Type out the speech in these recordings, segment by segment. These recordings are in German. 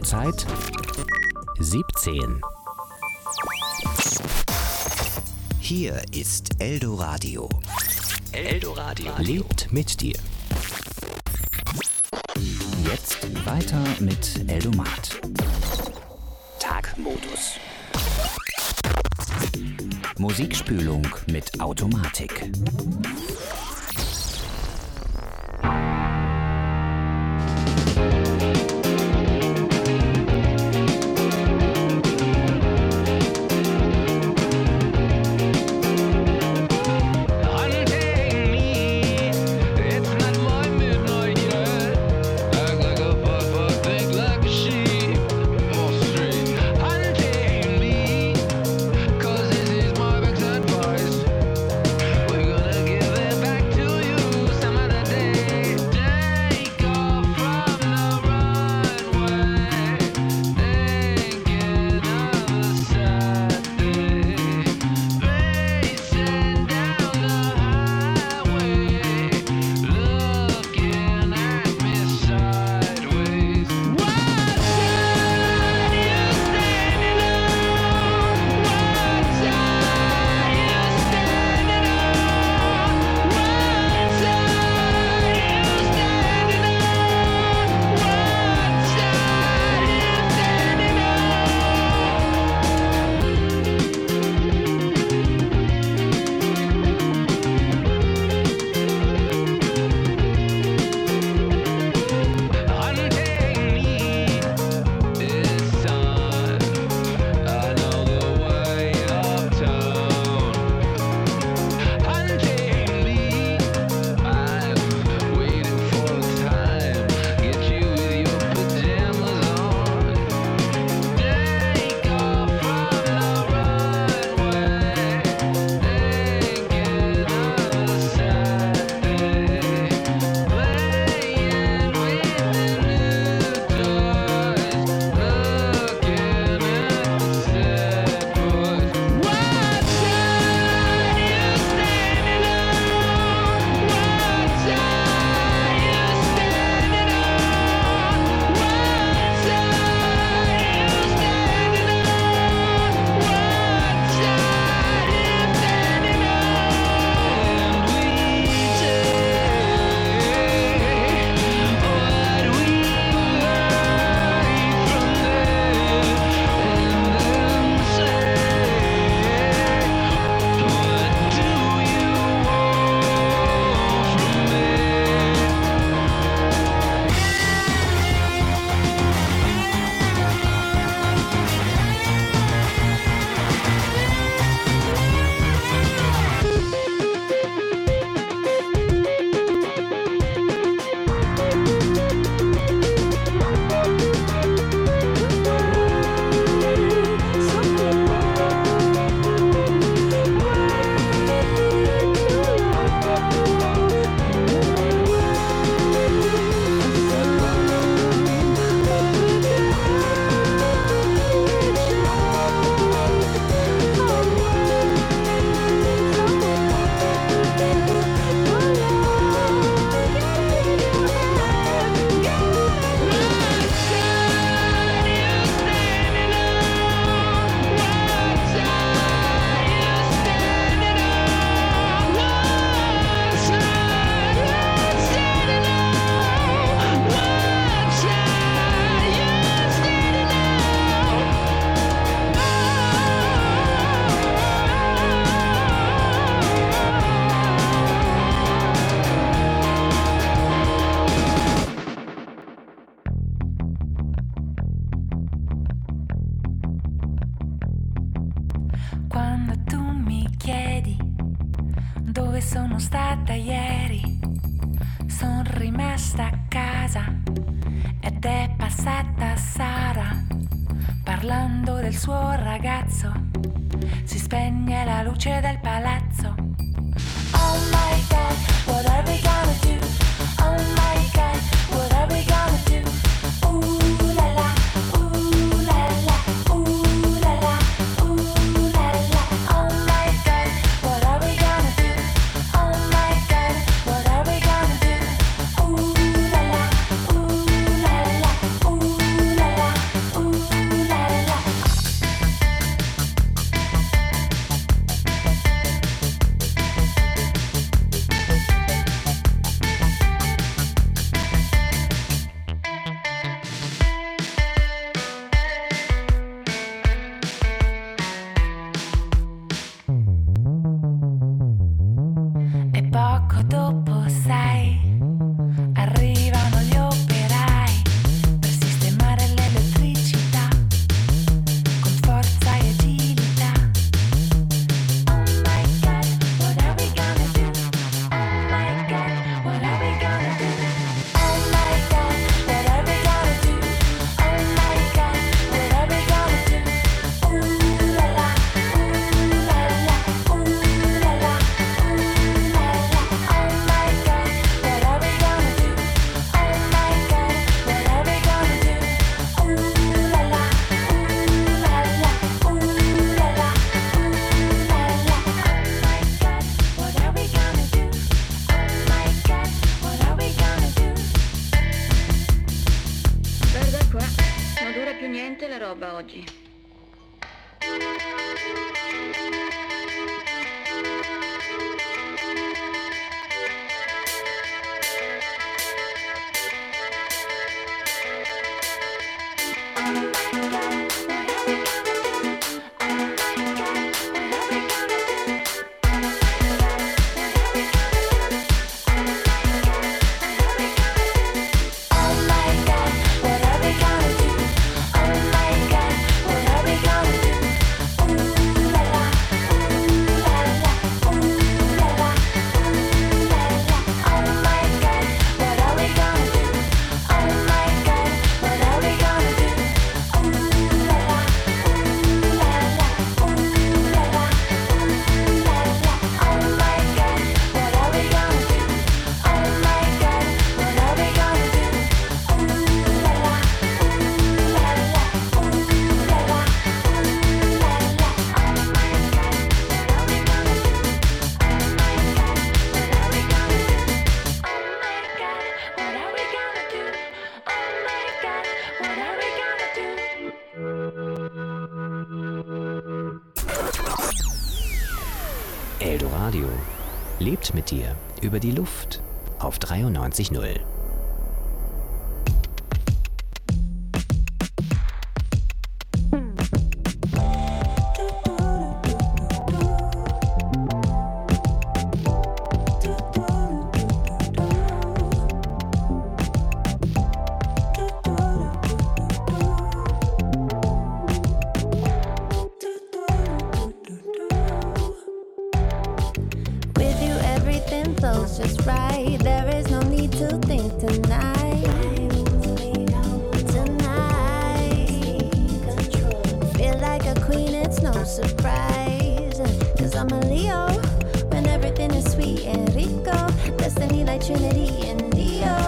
Uhrzeit 17. Hier ist Eldoradio. Eldoradio lebt mit dir. Jetzt weiter mit Eldomat. Tagmodus. Musikspülung mit Automatik. Sono stata ieri, sono rimasta a casa ed è passata Sara parlando del suo ragazzo. Si spegne la luce del palazzo. Oh my God, what are we gonna do? Oh my God, what are we gonna do? Ooh la la, ooh la la, ooh la la, ooh la la. Oh my God, what are we gonna do? Oh my God, what are we gonna do? Ooh la la, ooh la la, ooh la la. niente la roba oggi. Eldoradio lebt mit dir über die Luft auf 93.0. Just right, there is no need to think tonight. Feel like a queen, it's no surprise. Cause I'm a Leo, when everything is sweet and rico. Destiny like Trinity and Leo.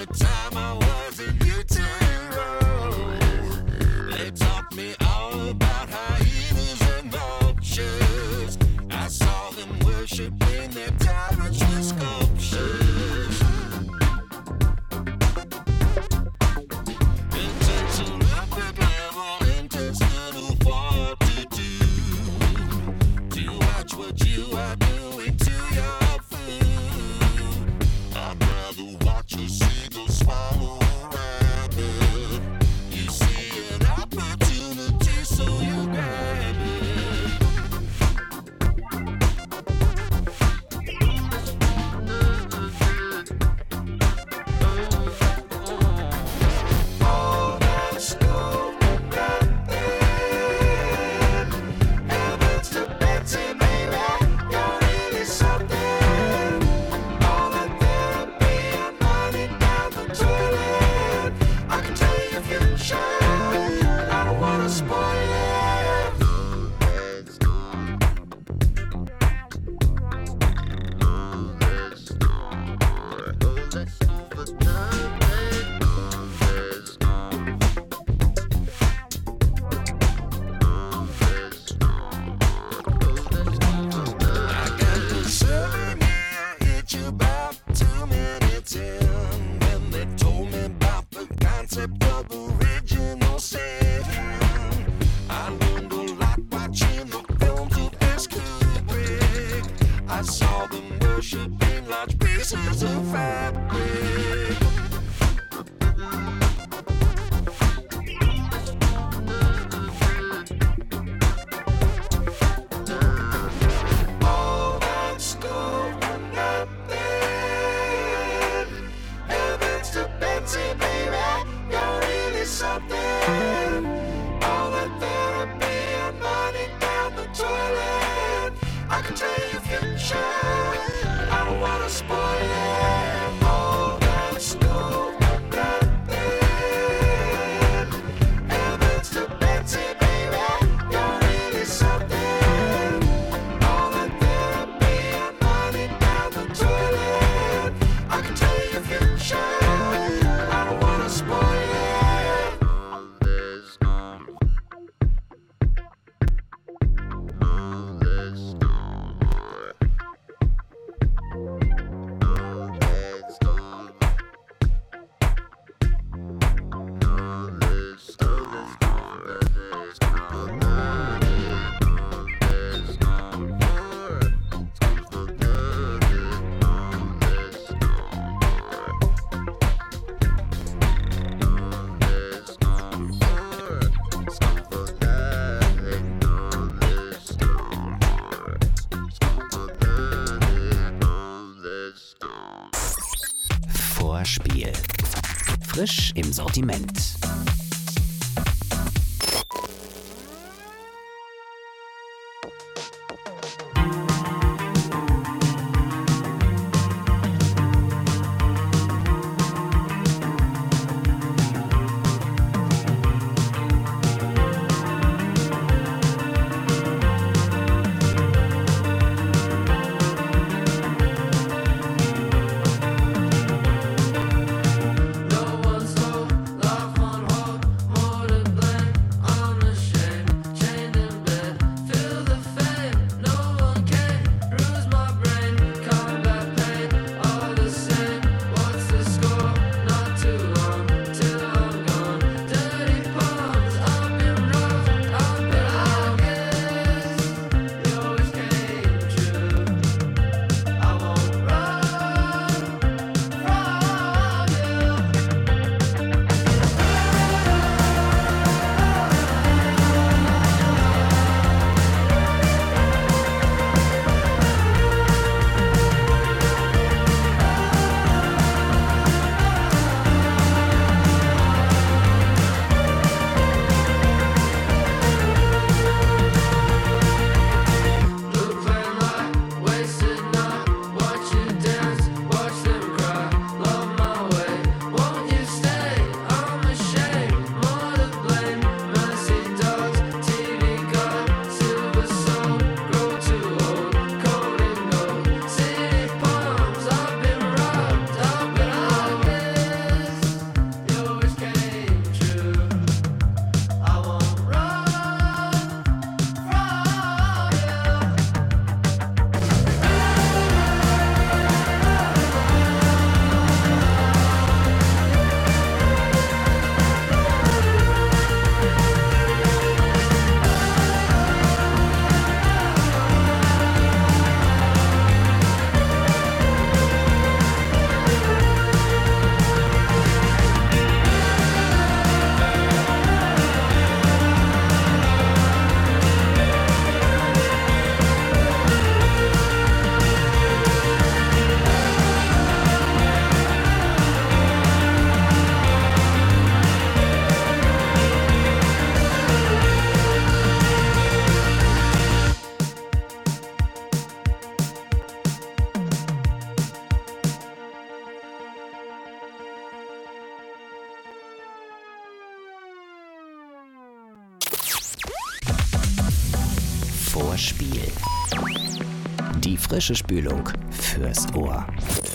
Vorspiel. Frisch im Sortiment. No one stole love on Vorspiel. Die frische Spülung fürs Ohr.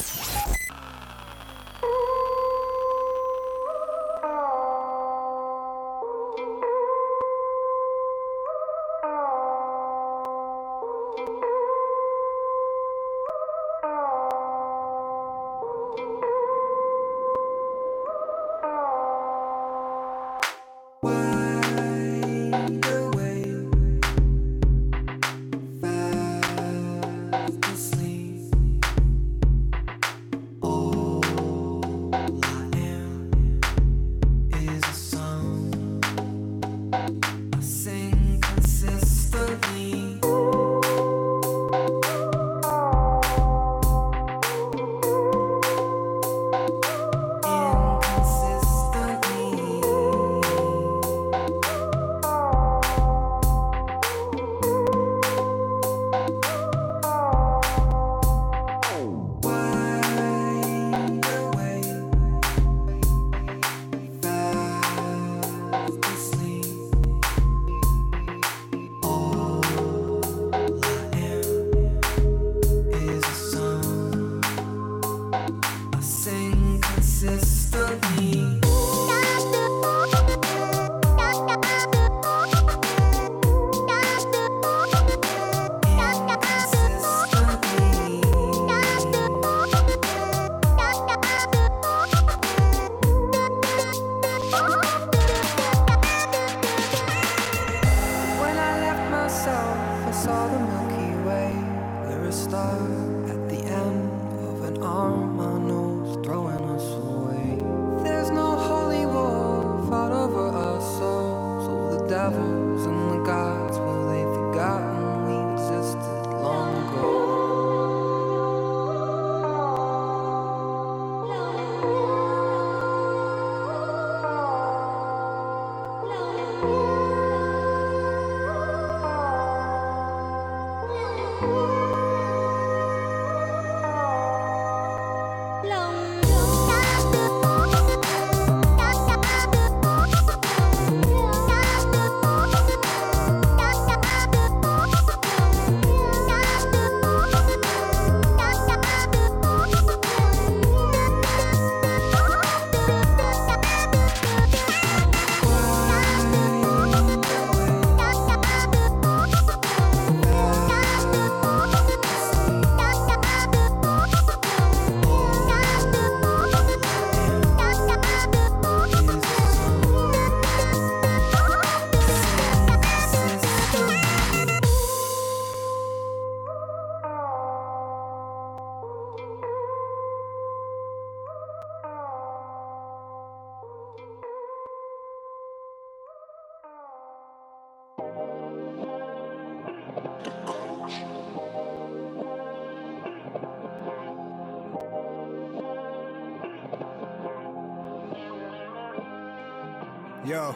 Yo,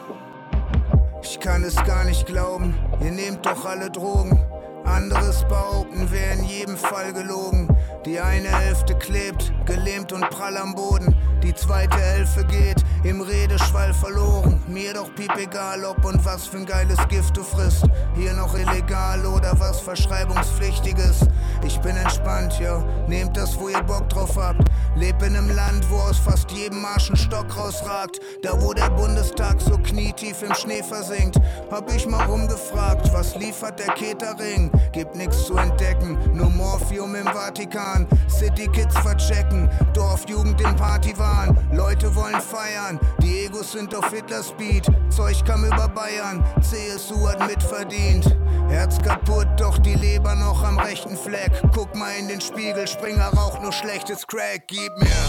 ich kann es gar nicht glauben, ihr nehmt doch alle Drogen. Anderes behaupten, wäre in jedem Fall gelogen. Die eine Hälfte klebt, gelähmt und prall am Boden. Die zweite Hälfte geht im Redeschwall verloren. Mir doch piep egal, ob und was für ein geiles Gift du frisst. Hier noch illegal oder was Verschreibungspflichtiges. Ich bin entspannt, ja, nehmt das, wo ihr Bock drauf habt. Leb in einem Land, wo aus fast jedem Arsch ein Stock rausragt. Da wo der Bundestag so knietief im Schnee versinkt. Hab ich mal rumgefragt, was liefert der Catering? Gibt nix zu entdecken, nur Morphium im Vatikan. City Kids verchecken, Dorfjugend im Partywahn. Leute wollen feiern, die Egos sind auf Hitlers Beat. Zeug kam über Bayern, CSU hat mitverdient. Herz kaputt, doch die Leber noch am rechten Fleck. Guck mal in den Spiegel, Springer raucht nur schlechtes Crack, gib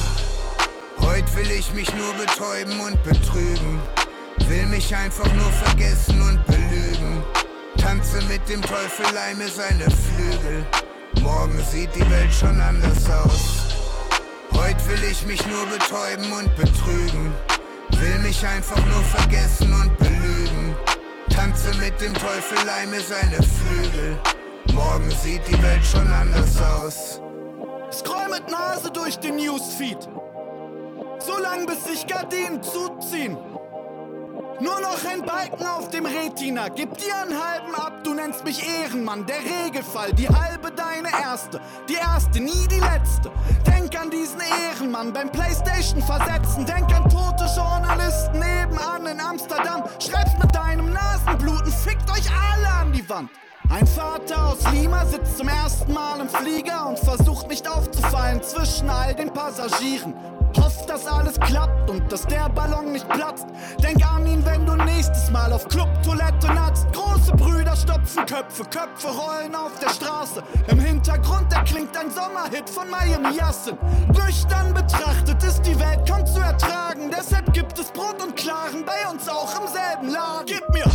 mir. Heut will ich mich nur betäuben und betrügen. Will mich einfach nur vergessen und belügen. Tanze mit dem Teufel, leih seine Flügel. Morgen sieht die Welt schon anders aus. Heut will ich mich nur betäuben und betrügen. Will mich einfach nur vergessen und belügen. Tanze mit dem Teufel, leih seine Flügel. Morgen sieht die Welt schon anders aus. Scroll mit Nase durch den Newsfeed. So lang bis sich Gardinen zuziehen. Nur noch ein Balken auf dem Retina. Gib dir einen halben ab, du nennst mich Ehrenmann. Der Regelfall, die halbe deine erste. Die erste, nie die letzte. Denk an diesen Ehrenmann beim Playstation versetzen. Denk an tote Journalisten nebenan in Amsterdam. Schreib's mit deinem Nasenbluten, fickt euch alle an die Wand. Ein Vater aus Lima sitzt zum ersten Mal im Flieger und versucht nicht aufzufallen zwischen all den Passagieren. Hofft, dass alles klappt und dass der Ballon nicht platzt. Denk an ihn, wenn du nächstes Mal auf Clubtoilette natzt. Große Brüder stopfen Köpfe, Köpfe rollen auf der Straße. Im Hintergrund erklingt ein Sommerhit von Miami Yassin. Nüchtern betrachtet ist die Welt kaum zu ertragen. Deshalb gibt es Brot und Klaren bei uns auch im selben Laden. Gib mir!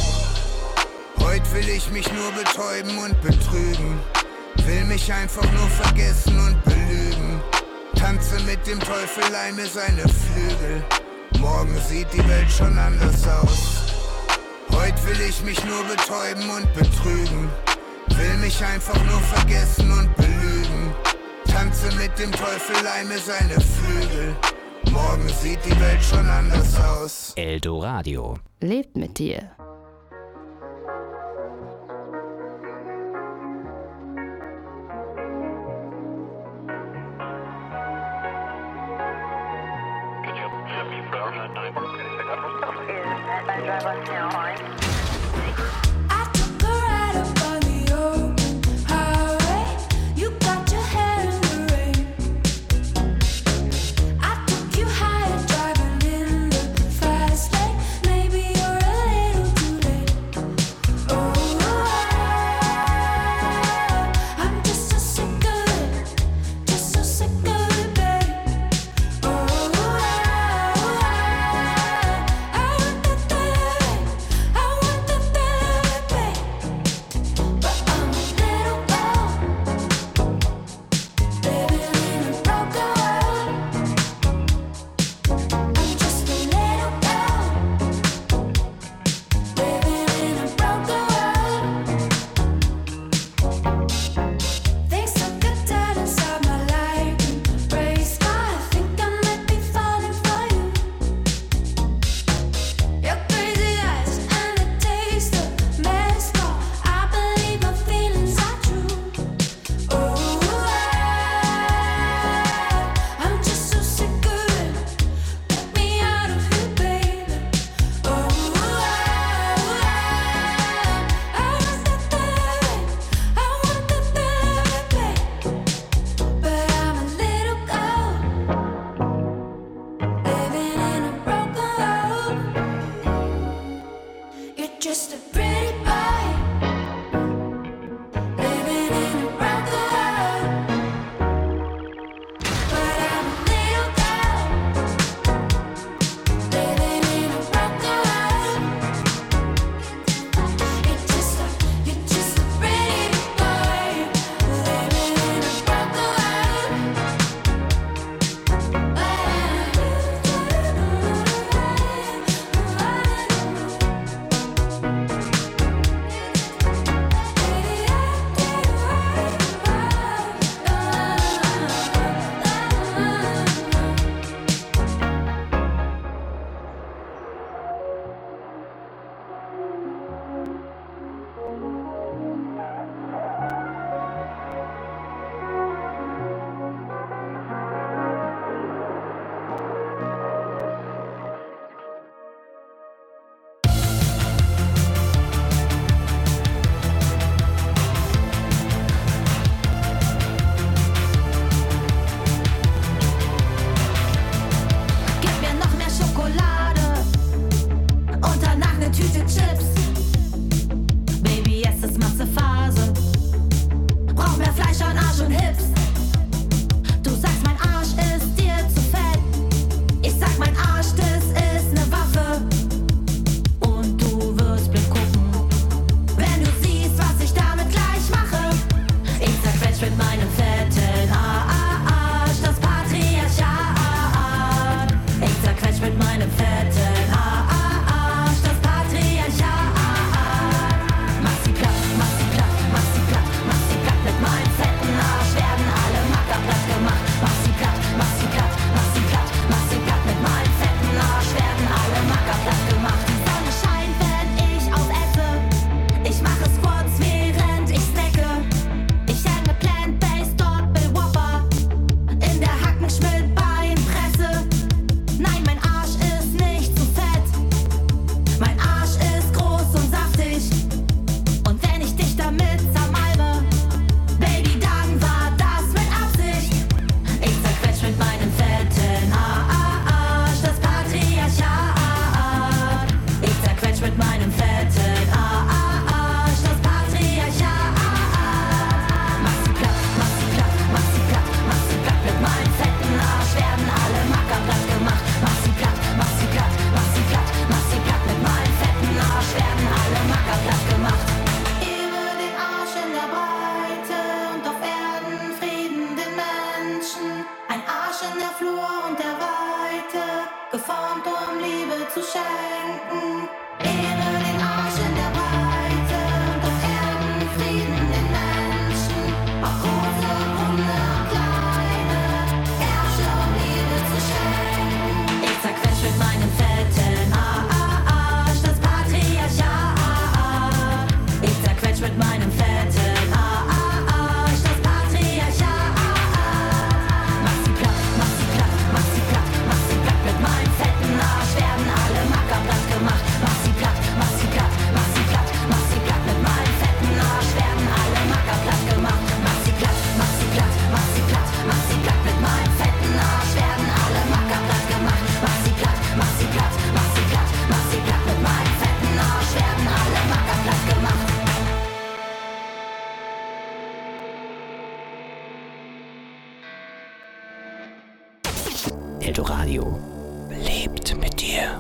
Heute will ich mich nur betäuben und betrügen. Will mich einfach nur vergessen und belügen. Tanze mit dem Teufel, leih mir seine Flügel. Morgen sieht die Welt schon anders aus. Heute will ich mich nur betäuben und betrügen. Will mich einfach nur vergessen und belügen. Tanze mit dem Teufel, leih mir seine Flügel. Morgen sieht die Welt schon anders aus. Eldoradio. Lebt mit dir. I zu schenken. Ehre den Arsch in der Breite und auf Erden Frieden den Menschen. Auf große, runde und kleine Ärsche um Liebe zu schenken. Ich zerquetsch mit meinem fetten Arsch das Patriarchat. Ich zerquetsch mit meinem fetten Arsch das Patriarchat. Mach sie platt, mach sie platt, mach sie platt, mach sie platt mit meinem fetten Arsch. Werden alle Macker platt gemacht. Mach sie platt, mach sie platt, mach sie platt, mach sie platt mit meinem fetten Arsch. Werden alle Macker platt gemacht. Mach sie platt, mach sie platt, mach sie platt, mach sie platt mit meinem fetten Arsch. Werden alle Macker platt gemacht. Mach sie platt, mach sie platt, mach sie platt, mach sie platt mit meinem fetten Arsch. Werden alle Macker platt gemacht. Eldoradio lebt mit dir.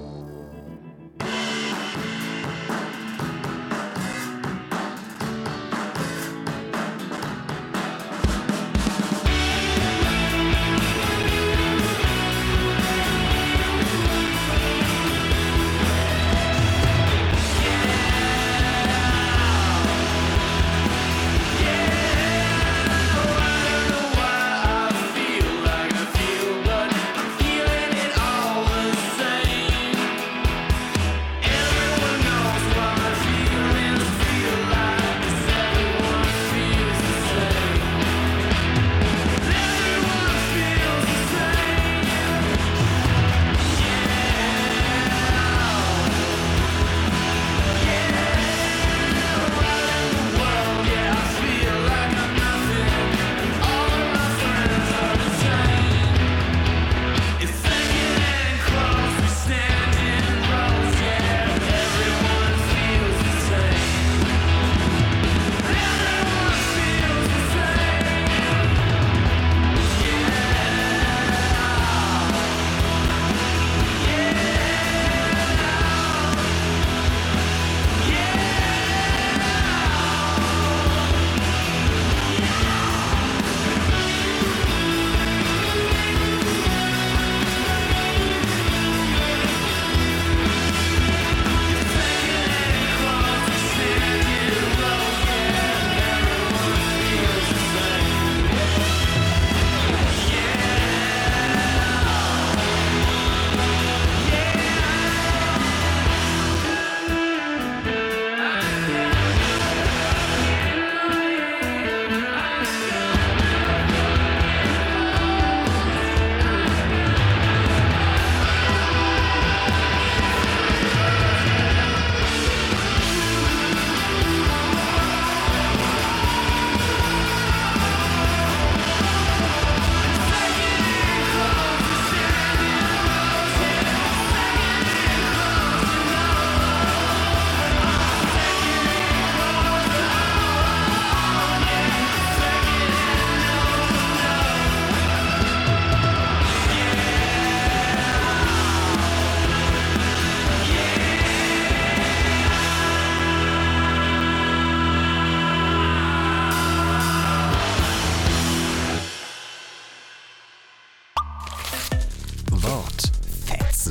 Wortfetzen.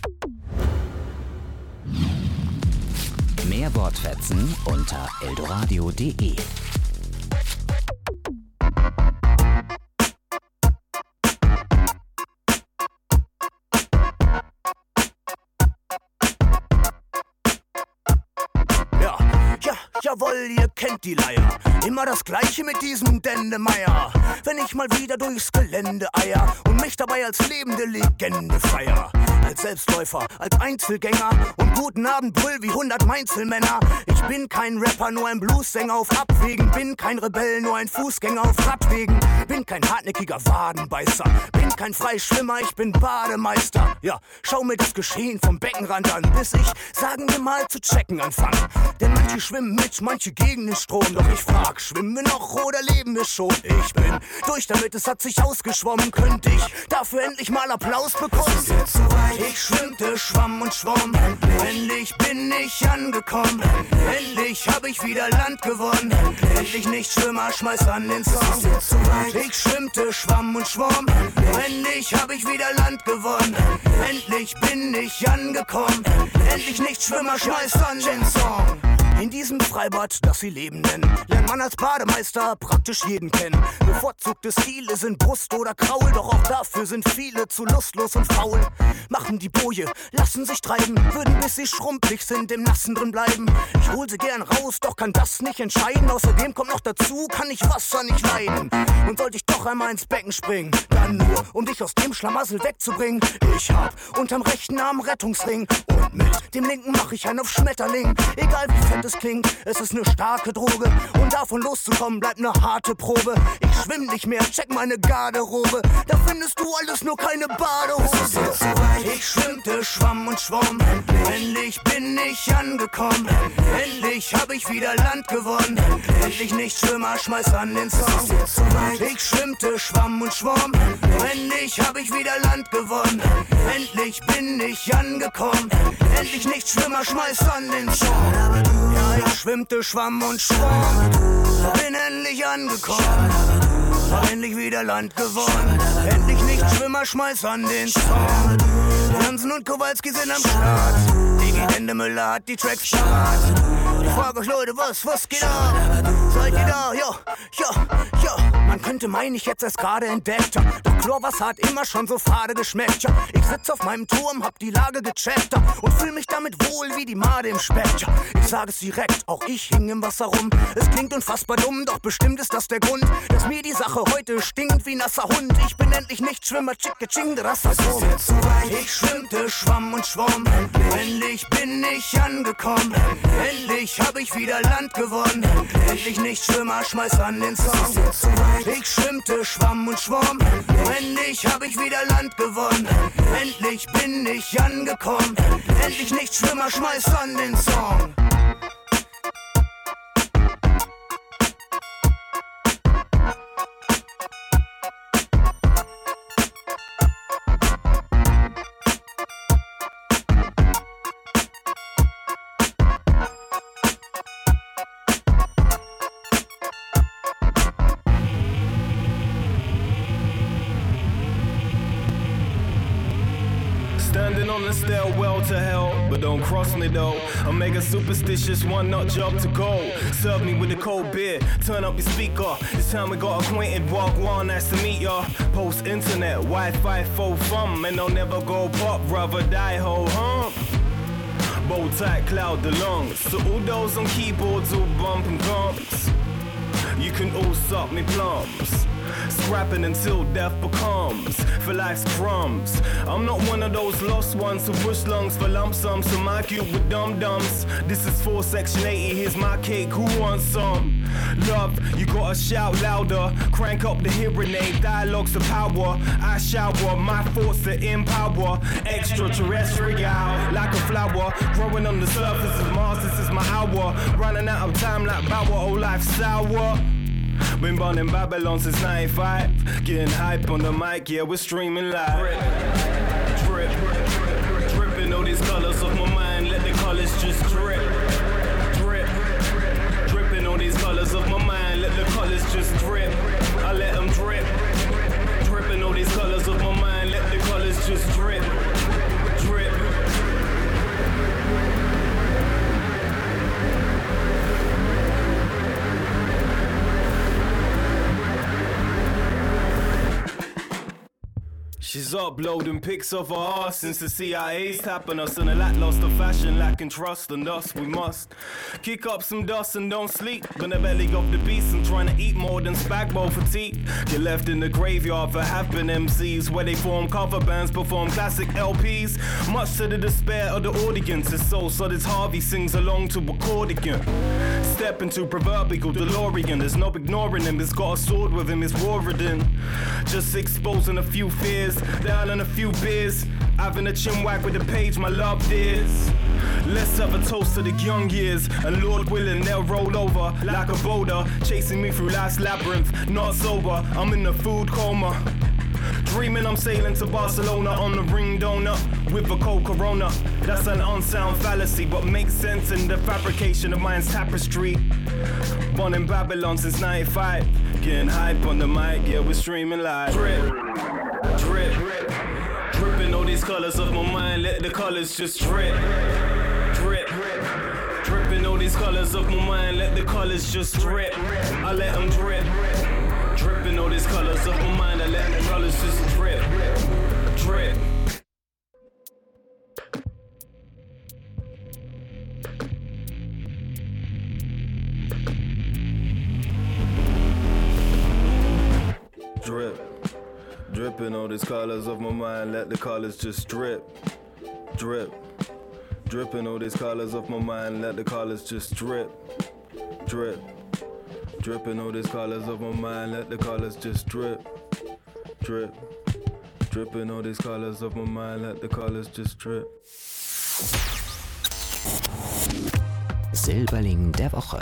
Mehr Wortfetzen unter eldoradio.de. Jawohl, ihr kennt die Leier. Immer das Gleiche mit diesem Dendemeier. Wenn ich mal wieder durchs Gelände eier und mich dabei als lebende Legende feier. Als Selbstläufer, als Einzelgänger und guten Abend brüll wie 100 Mainzelmänner. Ich bin kein Rapper, nur ein Bluessänger auf Abwägen. Bin kein Rebell, nur ein Fußgänger auf Radwegen. Bin kein hartnäckiger Wadenbeißer. Bin kein Freischwimmer, ich bin Bademeister. Ja, schau mir das Geschehen vom Beckenrand an, bis ich, sagen wir mal, zu checken anfange. Denn manche schwimmen mit, manche gegen den Strom. Doch ich frag, schwimmen wir noch oder leben wir schon? Ich bin durch damit, es hat sich ausgeschwommen. Könnte ich dafür endlich mal Applaus bekommen? Ist jetzt soweit? Ich schwimmte, schwamm und schwamm. Endlich bin ich angekommen. Endlich hab ich wieder Land gewonnen. Endlich nicht Schwimmer, schmeiß an den Song. Ist jetzt soweit? Ich schwimmte, schwamm und schwamm. Endlich hab ich wieder Land gewonnen. Endlich endlich bin ich angekommen. Endlich nicht Schwimmer, schmeiß an den Song. In diesem Freibad, das sie Leben nennen, lernt man als Bademeister praktisch jeden kennen. Bevorzugte Stile sind Brust oder Kraul, doch auch dafür sind viele zu lustlos und faul. Machen die Boje, lassen sich treiben, würden bis sie schrumpelig sind im Nassen drin bleiben. Ich hol sie gern raus, doch kann das nicht entscheiden. Außerdem kommt noch dazu, kann ich Wasser nicht leiden. Und sollte ich doch einmal ins Becken springen, dann nur, um dich aus dem Schlamassel wegzubringen. Ich hab unterm rechten Arm Rettungsring und mit dem linken mach ich einen auf Schmetterling. Egal wie fett es klingt, es ist ne starke Droge und davon loszukommen bleibt ne harte Probe. Ich schwimm nicht mehr, check meine Garderobe, da findest du alles, nur keine Badehose. Ich schwimmte, schwamm und schwamm, endlich bin ich angekommen. Endlich hab ich wieder Land gewonnen, endlich nicht Schwimmer, schmeiß an den Song. Ich schwimmte, schwamm und schwamm, endlich hab ich wieder Land gewonnen. Endlich bin ich angekommen, endlich nicht Schwimmer, schmeiß an den Song. Ja, ich schwimmte, schwamm und schwamm, bin endlich angekommen, hab endlich wieder Land gewonnen. Endlich nicht Schwimmer, schmeiß an den Song. Hansen und Kowalski sind am Start, Digi Wendemüller hat die Tracks parat. Ich frag euch Leute, was geht ab? Seid ihr da? Ja. Man könnte meinen, ich hätt's erst gerade entdeckt, ja. Doch Chlorwasser hat immer schon so fade geschmeckt, ja. Ich sitz auf meinem Turm, hab die Lage gecheckt, ja. Und fühl mich damit wohl wie die Made im Speck, ja. Ich sag es direkt, auch ich hing im Wasser rum. Es klingt unfassbar dumm, doch bestimmt ist das der Grund, dass mir die Sache heute stinkt wie nasser Hund. Ich bin endlich nicht Schwimmer, ching, Rassakum. Ich schwimmte, schwamm und schwamm, endlich bin ich angekommen. Endlich hab ich wieder Land gewonnen, endlich nicht Schwimmer, schmeiß an den Song. Ich schwimmte, schwamm und schwamm, endlich hab ich wieder Land gewonnen. Endlich bin ich angekommen, endlich nicht Schwimmer, schmeiß an den Song. Standing on the stairwell to hell, but don't cross me though. I'm mega superstitious, one nut job to go. Serve me with a cold beer, turn up your speaker. It's time we got acquainted, walk one, nice to meet ya. Post internet, Wi-Fi, full fun, and I'll never go pop, rather die ho hump. Bow tight, cloud the lungs. So all those on keyboards all bump and bumps. You can all suck me plums. Scrapping until death becomes for life's crumbs. I'm not one of those lost ones who push lungs for lump sums. So my cube with dum-dums. This is for Section 80, here's my cake, who wants some? Love, you gotta shout louder. Crank up the hearing aid, dialogues to power. I shower, my thoughts are in power. Extraterrestrial, like a flower. Growing on the surface of Mars, this is my hour. Running out of time like Bauer, oh life's sour. Been born in Babylon since 95. Getting hype on the mic, yeah, we're streaming live. Drip, drip, dripping all these colors off my mind. Let the colors just drip. Drip, dripping all these colors off my mind. Let the colors just drip. I let them drip. Dripping all these colors off my mind. Let the colors just drip. Drip. She's uploading pics of her ass since the CIA's tapping us, and a lot lost of fashion, lacking trust, and thus we must kick up some dust and don't sleep. Gonna belly up the beast and trying to eat more than spag bowl fatigue. Get left in the graveyard for having MCs where they form cover bands, perform classic LPs. Much to the despair of the audience, it's so Solid Harvey sings along to record again. Step into proverbial DeLorean, there's no ignoring him, he's got a sword with him, he's roaring. Just exposing a few fears, down on a few beers, having a chin wag with the page my love is. Let's have a toast to the young years, and Lord willing they'll roll over like a boulder, chasing me through life's labyrinth, not sober, I'm in a food coma. Dreaming I'm sailing to Barcelona on the ring donut with a cold Corona. That's an unsound fallacy, but makes sense in the fabrication of mind's tapestry. Born in Babylon since 95, getting hype on the mic, yeah, we're streaming live. Drip, drip, dripping all these colors of my mind, let the colors just drip. Drip. Dripping all these colors of my mind, let the colors just drip. I let them drip. Dripping all these colors of my mind, I let the colors just drip. Drip. Drip. Dripping all these colors of my mind, let the colors just drip. Drip. Dripping all these colors of my mind, let the colors just drip. Drip. Dripping all these colors of my mind, let the colors just drip. Drip. Dripping all these colors of my mind, let the colors just drip. Silberling der Woche.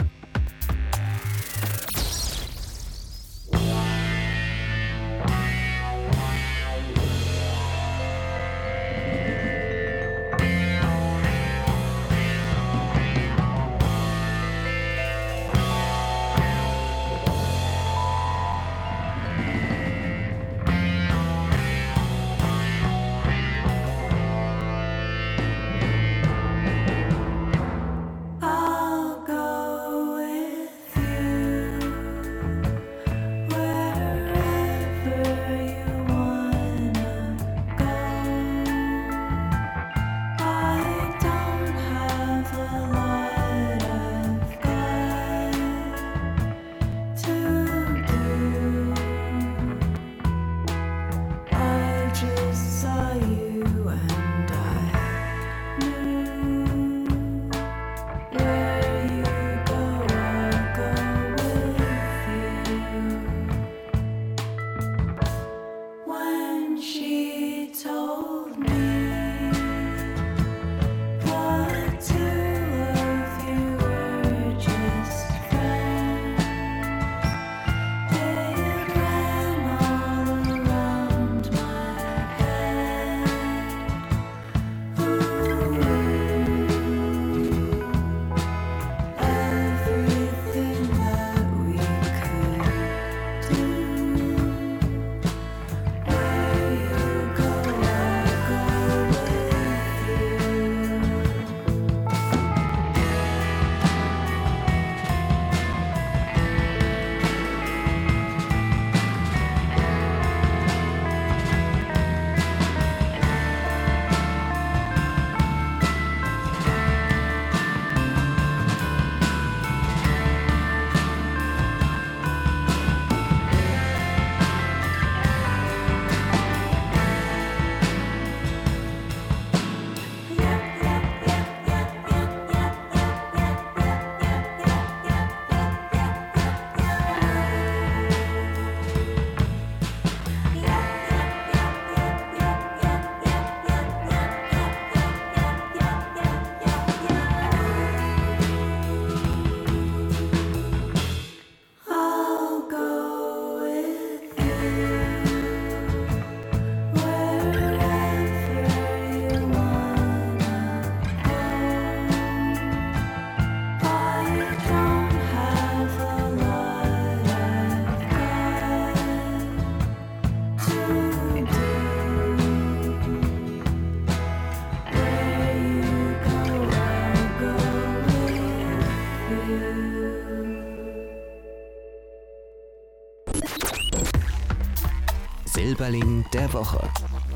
Silberling der Woche.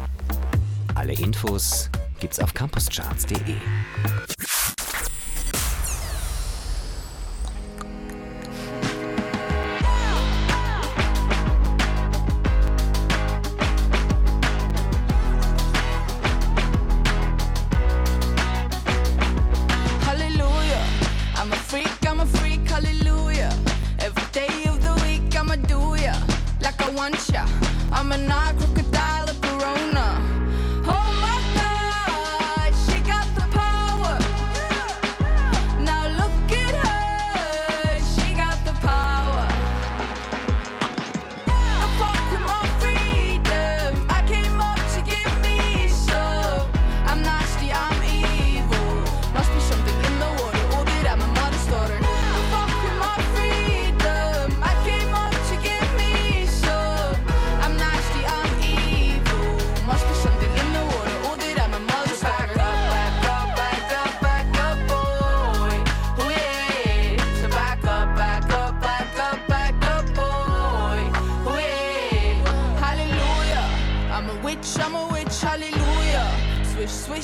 Alle Infos gibt's auf campuscharts.de. I'm a night crocodile of Corona. Oh my God, she got the power. Now look at her, she got the power. I fought for my freedom, I came up to give me some. I'm nasty, I'm evil. Must be something in the water, or that I'm a mother's daughter. I fought for my freedom, I came up to give me some. I'm nasty, I'm evil.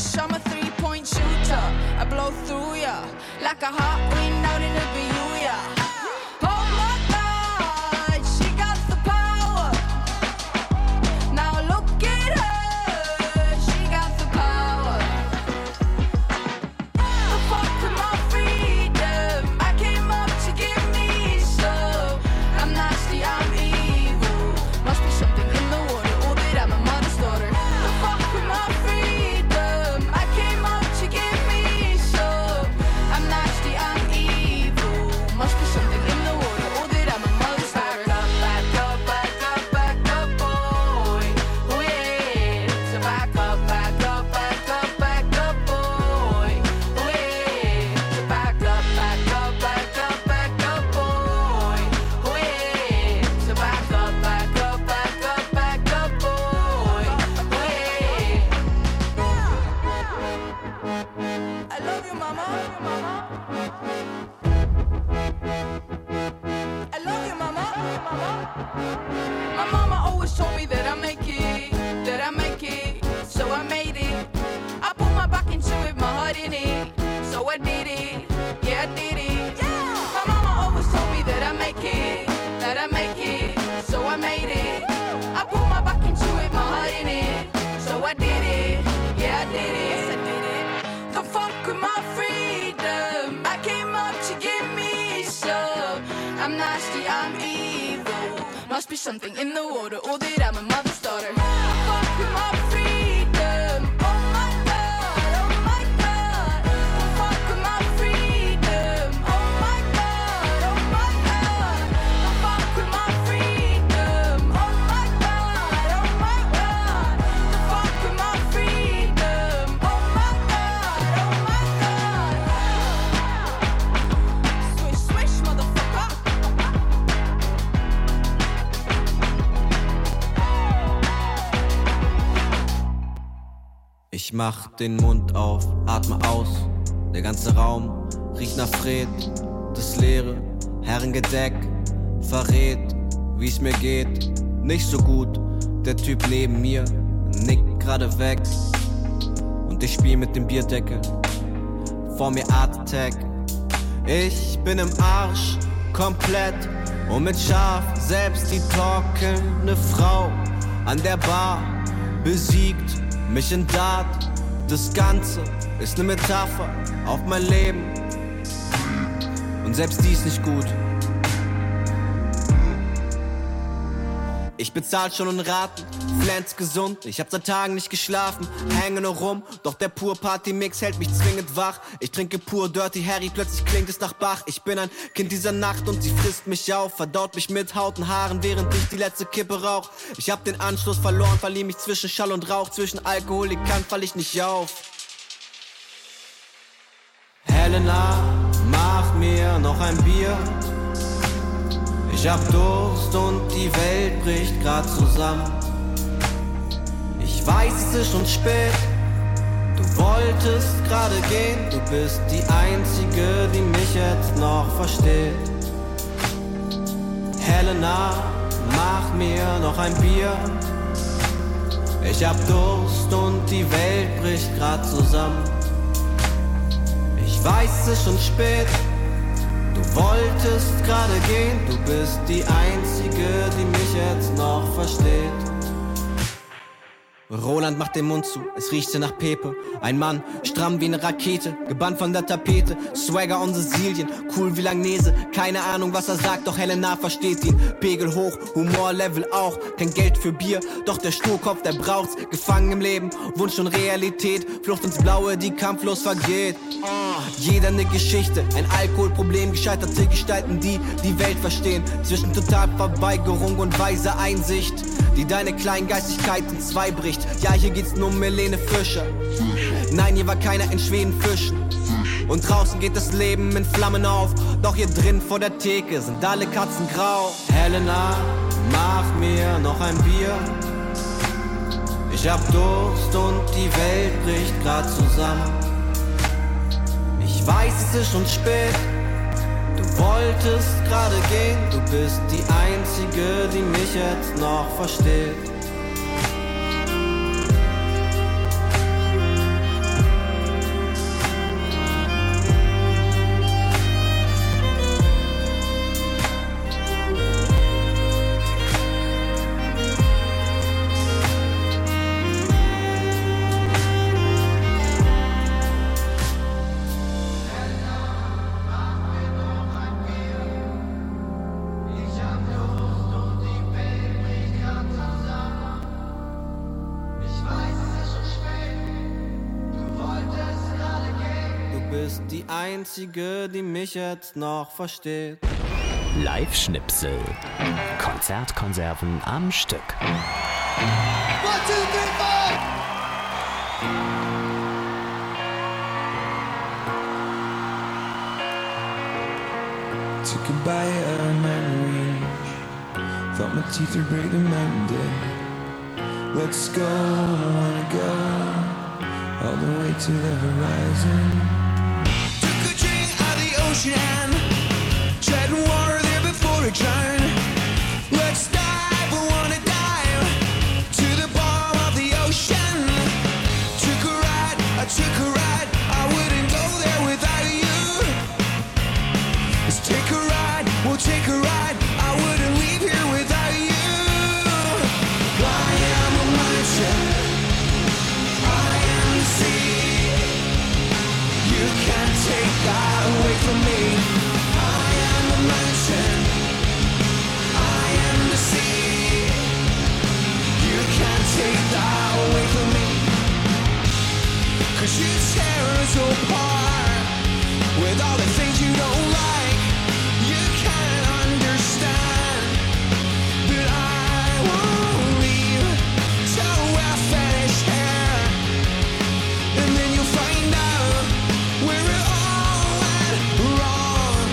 bitch, I'm a three-point shooter. I blow through ya like a hot wind out in the Bermuda. Oh my God, she got the power. Now look at her, she got the power. The fuck with my freedom, I came up to give me some. I'm nasty, I'm evil. Must be something in the water, or that I'm a mother's daughter. The fuck with my freedom, I came up to give me some. I'm nasty, I'm evil. Must be something in the water, or that I'm a mother's daughter. Back up, back up, back up, back up, boy. Oh yeah. So back up, back up, back up, back up, boy. Oh yeah. So back up, back up, back up, back up, boy. Oh yeah. So back up, back up, back up, back up, boy. Oh yeah. I love you, mama. I love you, mama. My mama always told me that I make it, so I made it. I put my back into it, my heart in it, so I did it, yeah I did it. My mama always told me that I make it, so I made it. I put my back into it, my heart in it, so I did it, yeah I did it, yes I did it. The fuck with my freedom, I came up to give me some. I'm nasty, I'm evil. Must be something in the water, or that I'm a mother's daughter. The fuck with my freedom, oh my God, oh my God. The fuck with my freedom, oh my God, oh my God. The fuck with my freedom, oh my God, oh my God. The fuck with my freedom, oh my God, oh my God. Swish, swish, motherfucker. Ich mach den Mund auf, atme aus. Der ganze Raum riecht nach Fred. Das leere Herrengedeck verrät, wie's mir geht. Nicht so gut, der Typ neben mir nickt gerade weg. Und ich spiel mit dem Bierdeckel. Vor mir Art Attack. Ich bin im Arsch, komplett und mit Schaf. Selbst die trockene Frau an der Bar besiegt mich in Dart. Das Ganze ist ne Metapher auf mein Leben. Und selbst die ist nicht gut. Ich bezahl schon in Raten, Flans gesund. Ich hab seit Tagen nicht geschlafen, hänge nur rum. Doch der pur Party-Mix hält mich zwingend wach. Ich trinke pur Dirty Harry, plötzlich klingt es nach Bach. Ich bin ein Kind dieser Nacht und sie frisst mich auf. Verdaut mich mit Haut und Haaren, während ich die letzte Kippe rauch. Ich hab den Anschluss verloren, verlieh mich zwischen Schall und Rauch. Zwischen Alkoholikern fall ich nicht auf. Helena, mach mir noch ein Bier. Ich hab Durst und die Welt bricht grad zusammen. Ich weiß, es ist schon spät. Du wolltest gerade gehen. Du bist die Einzige, die mich jetzt noch versteht. Helena, mach mir noch ein Bier. Ich hab Durst und die Welt bricht grad zusammen. Ich weiß, es ist schon spät. Du wolltest gerade gehen, du bist die Einzige, die mich jetzt noch versteht. Roland macht den Mund zu, es riecht hier nach Pepe. Ein Mann, stramm wie eine Rakete, gebannt von der Tapete. Swagger und Sizilien, cool wie Langnese. Keine Ahnung, was er sagt, doch Helena versteht ihn. Pegel hoch, Humorlevel auch, kein Geld für Bier. Doch der Sturkopf, der braucht's, gefangen im Leben. Wunsch und Realität, Flucht ins Blaue, die kampflos vergeht. Jeder eine Geschichte, ein Alkoholproblem. Gescheiterte Gestalten, die die Welt verstehen. Zwischen Totalverweigerung und weiser Einsicht, die deine Kleingeistigkeit in zwei bricht. Ja, hier geht's nur um Helene Fischer. Nein, hier war keiner in Schweden fischen. Und draußen geht das Leben in Flammen auf. Doch hier drin vor der Theke sind alle Katzen grau. Helena, mach mir noch ein Bier. Ich hab Durst und die Welt bricht grad zusammen. Ich weiß, es ist schon spät. Du wolltest gerade gehen. Du bist die Einzige, die mich jetzt noch versteht. bist die einzige, die mich jetzt noch versteht. Live-Schnipsel. Konzertkonserven am Stück. 1, 2, 3, 4. Took a bite out of memory. Thought my teeth would break the mountain. Let's go, I wanna go all the way to the horizon. Took a drink out of the ocean, treading water there before it drowned. Let's dive, I wanna dive to the bottom of the ocean. Took a ride, I took a ride, I wouldn't go there without you. Let's take a ride, we'll take a ride, I wouldn't leave here without you. I am a mountain, I am the sea. You can't take that away from me. I am a mountain, I am the sea. You can't take that away from me. 'Cause you tear us apart with all the things you don't like. You can't understand, but I won't leave till we're finished here. And then you'll find out where it all went wrong.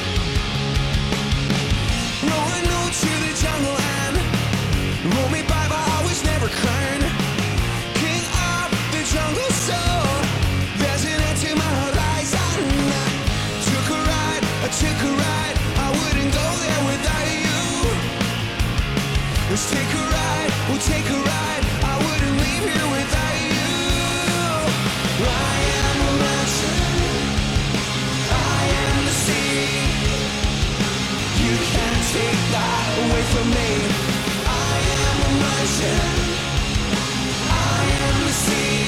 Rolling on to the jungle and roll me by, but I was never crowned king of the jungle, so there's an end to my horizon. Took a ride, I took a ride, I wouldn't go there without you. Let's take a ride, we'll take a ride, I wouldn't leave here without you. I am a mountain, I am the sea. You can't take that away from me. I am a mountain, I am the sea.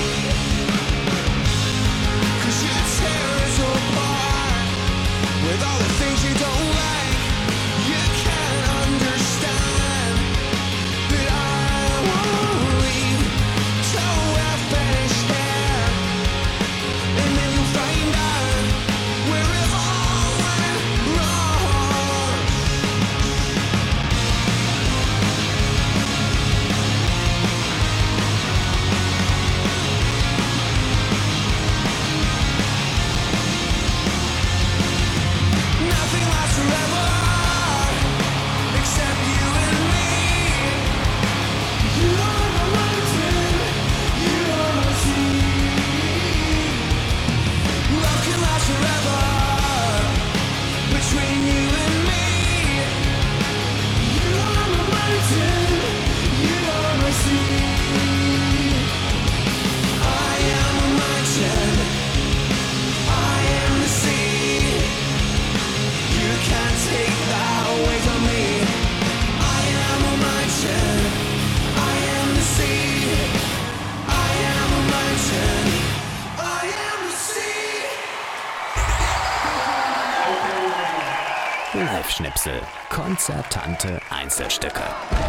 'Cause you tear us apart with all the things you don't like. You can't understand, but I won't leave till we're finished here. And then you'll find out where it all went wrong. Nothing lasts forever except you and me. You are my mountain, you are my sea. Love can last forever between you and me. You are my mountain, you are my sea. I am a mountain, I am the sea. You can't take that away from me. I am a mountain, I am the sea. I am a mountain, I am the sea. Live-Schnipsel. Konzertante Einzelstücke.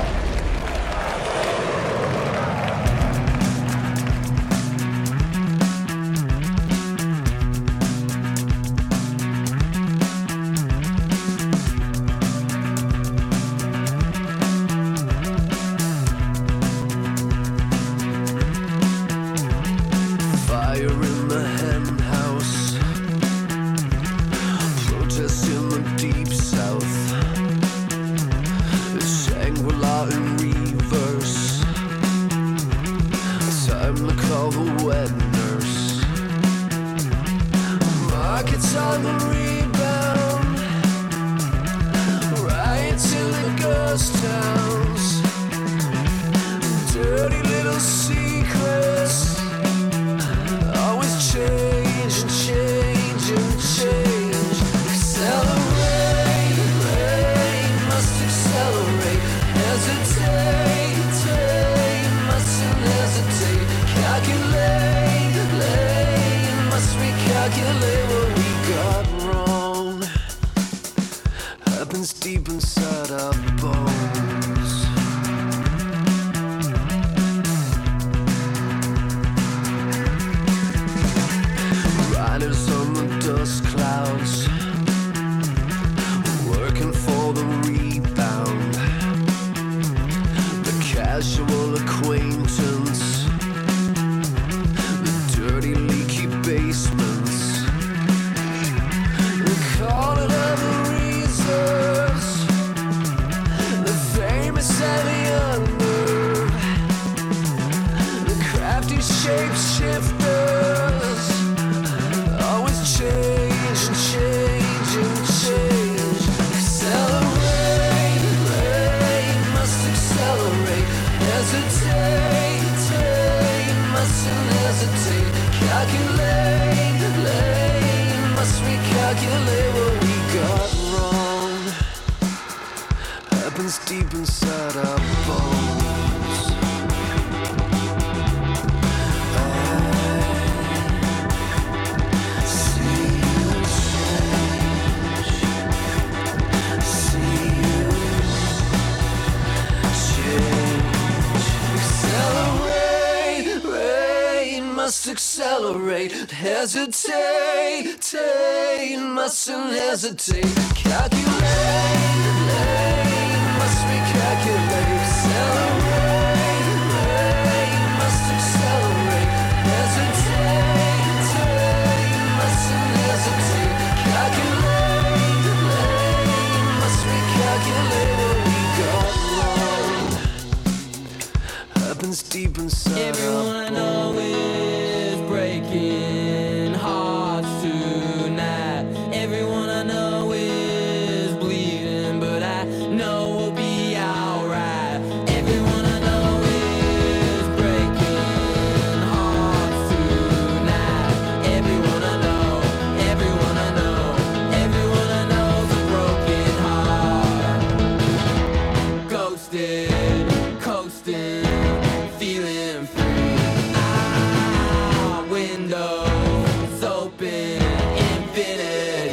Fire in the hen house, protest in the deep south. It's Shangri-La in reverse. Time to call the wet nurse. Markets on the rebound, riots in the ghost towns. Dirty little secrets, always change and change and change. Accelerate, rain must accelerate. Hesitate, take, mustn't hesitate. Calculate, late, must recalculate what we got wrong. Happens deep inside our bones. Must we calculate what we got wrong? Happens deep inside our bones. I see you change. See you change. Accelerate, rain must accelerate. Hesitate, mustn't hesitate. Calculate, must we calculate? Accelerate, rain must accelerate. Hesitate, mustn't hesitate. Calculate, must we calculate what we got wrong? Happens deep inside. Everyone I know is breaking hearts tonight. Everyone I know is bleeding, but I know we'll be alright. Everyone I know is breaking hearts tonight. Everyone I know, everyone I know, everyone I know's a broken heart. Ghosted, coasting, feeling free. Windows open, infinity.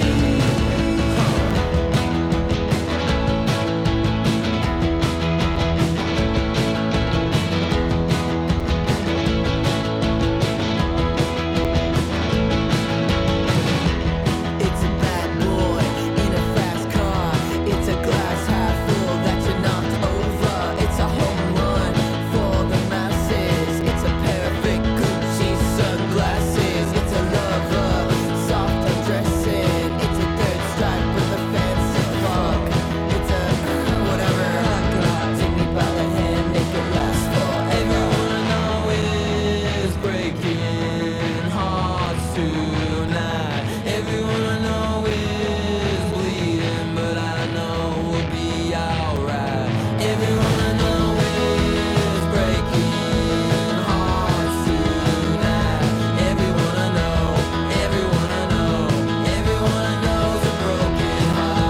It's a bad boy in a fast car. It's a glass half full that you knocked over. It's a home run for the masses. It's a pair of big Gucci sunglasses. It's a lover, soft undressing. It's a third strike with a fancy fuck. It's a whatever. Take me by the hand, make it last forever. Everyone I know is breaking hearts tonight. Everyone I know is bleeding, but I know we'll be alright. Everyone I know is breaking hearts tonight. Everyone I know, everyone I know, everyone I know's a broken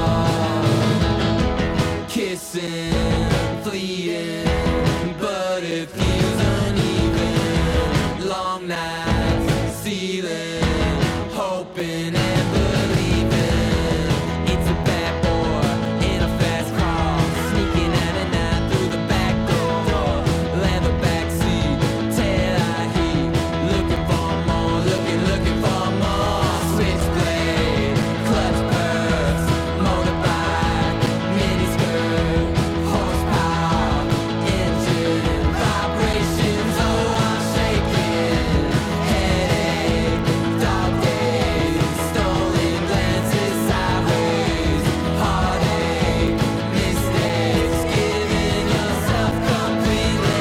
heart. Kissing, fleeting, but it feels uneven. Long nights, ceiling, hoping and believing. It's a bad boy in a fast car, sneaking out at night through the back door. Leather back seat, tail eye heat, looking for more, looking for more. Switchblade, clutch purse, motorbike, mini skirt, horsepower, engine, vibrations. Oh, I'm shaking. Headache, dog days, stolen glances sideways, heartache, mistakes, giving yourself completely.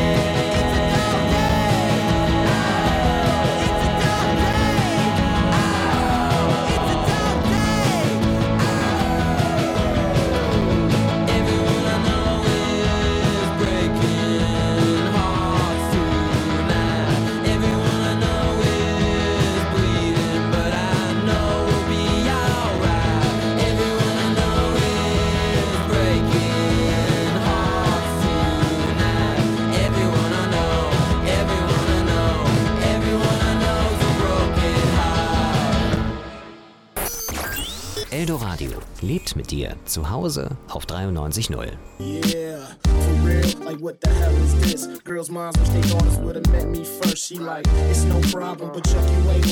Everyone I know is breaking hearts tonight. Everyone I know is bleeding, but I know we'll be alright. Everyone I know is breaking hearts tonight. Everyone I know, everyone I know, everyone I know's a broken heart. Eldoradio lebt mit dir zu Hause auf 93.0. Yeah, for real, like what the hell is this? Girls' moms wish they daughters would've met me first. She like, it's no problem, but Chuck, you ain't